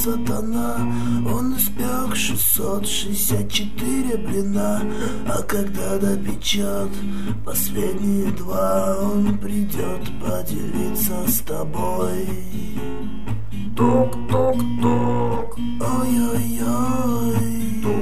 сатана. Он испек 664 блина, а когда допечет последние 2, он придет поделиться с тобой. Тук-тук-тук, Ой-ой-ой,